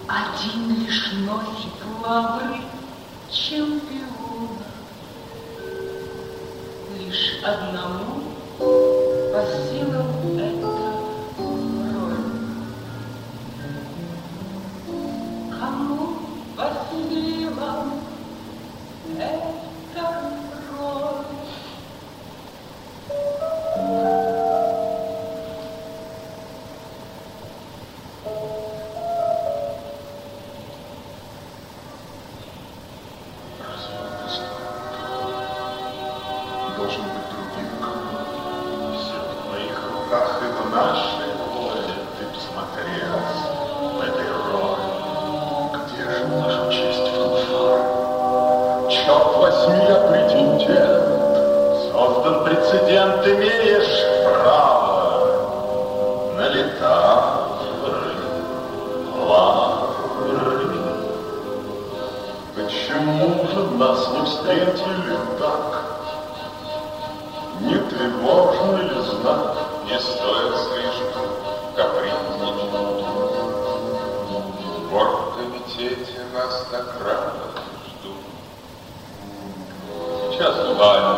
Один лишь носит лавры чемпиона. Лишь одному по силам эта роль. Кому по силам эта роль? Должен быть другим. Все в моих руках и в нашей воле. Ты посмотрел в этой роли. Где же наша честь фанфар? Черт возьми, я претендент. Создан прецедент, имеешь право на летавры, лавры. Почему же нас не встретили так? Не тревожно ли знак? Не стоит слишком капризничать. В оргкомитете нас так рано ждут. Сейчас бывает.